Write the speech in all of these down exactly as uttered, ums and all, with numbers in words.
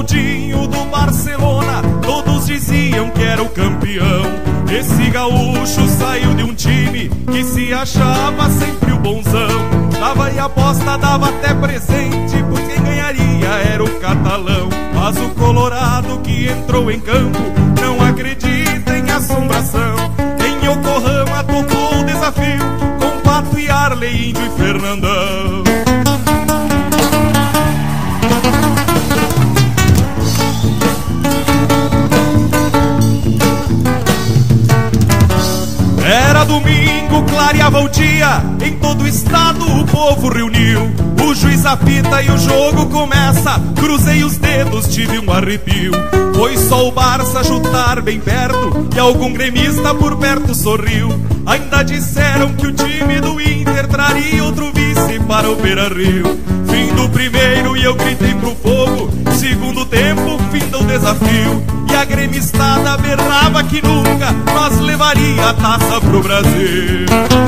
Ronaldinho do Barcelona, todos diziam que era o campeão. Esse gaúcho saiu de um time que se achava sempre o bonzão. Dava e aposta, dava até presente, pois quem ganharia era o catalão. Mas o colorado que entrou em campo não acredita em assombração. Em Yokohama tocou o desafio com Pato e Arley, Índio e Fernandão. Era domingo, clareava o dia, em todo o estado o povo reuniu. O juiz apita e o jogo começa, cruzei os dedos, tive um arrepio. Foi só o Barça chutar bem perto e algum gremista por perto sorriu. Ainda disseram que o time do Inter traria outro vice para o Beira-Rio. Fim do primeiro e eu gritei pro fogo, segundo tempo, fim do desafio. E a gremistada berrava que nunca nós levaria a taça pro Brasil.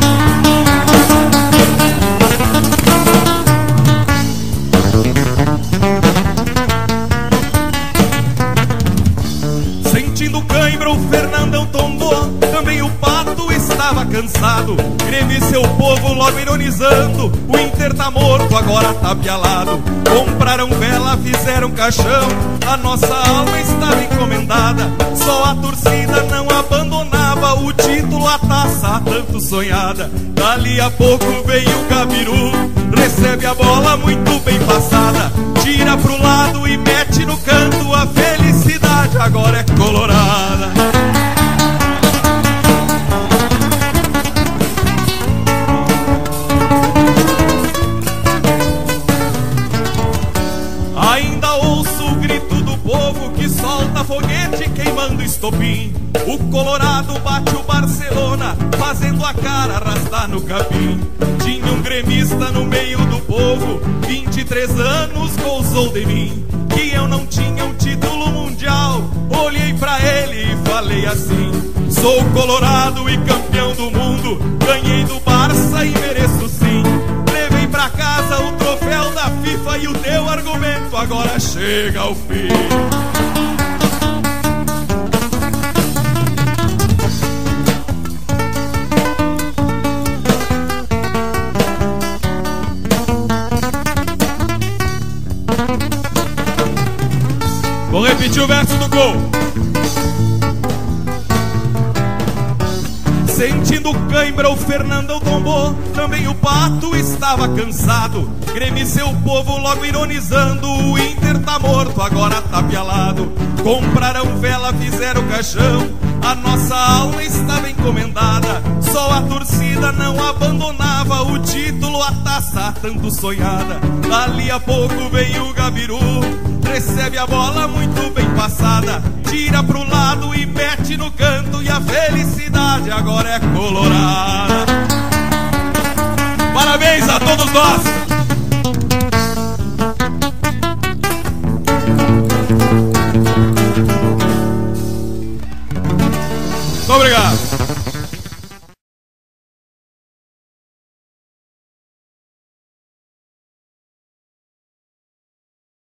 Sentindo cãibra, o Fernandão tombou, também o Pato estava cansado. Grêmio e seu povo logo ironizando, o Inter tá morto, agora tá pialado. Compraram vela, fizeram caixão, a nossa alma estava encomendada. Só a torcida não abandonava o título, a taça tanto sonhada. Dali a pouco veio o Gabiru, recebe a bola muito bem passada, tira pro lado e mete no canto, a felicidade agora é colorada. Ainda ouço o grito do povo que solta foguete queimando estopim. O Colorado bate o Barcelona, fazendo a cara arrastar no capim. Tinha um gremista no meio do povo, vinte e três anos gozou de mim, que eu não tinha um título mundial. Olhei pra ele e falei assim: sou colorado e campeão do mundo, ganhei do Barça e mereço sim. Levei pra casa o troféu da FIFA e o teu argumento agora chega ao fim. Vou repetir o verso do gol. Sentindo cãibra, o Fernandão tombou, também o Pato estava cansado. Grêmio e seu povo logo ironizando, o Inter tá morto, agora tá pialado. Compraram vela, fizeram caixão, a nossa alma estava encomendada. Só a torcida não abandonava o título, a taça tanto sonhada. Dali a pouco veio o Gabiru, recebe a bola muito bem passada, tira pro lado e mete no canto, e a felicidade agora é colorada. Parabéns a todos nós! Muito obrigado!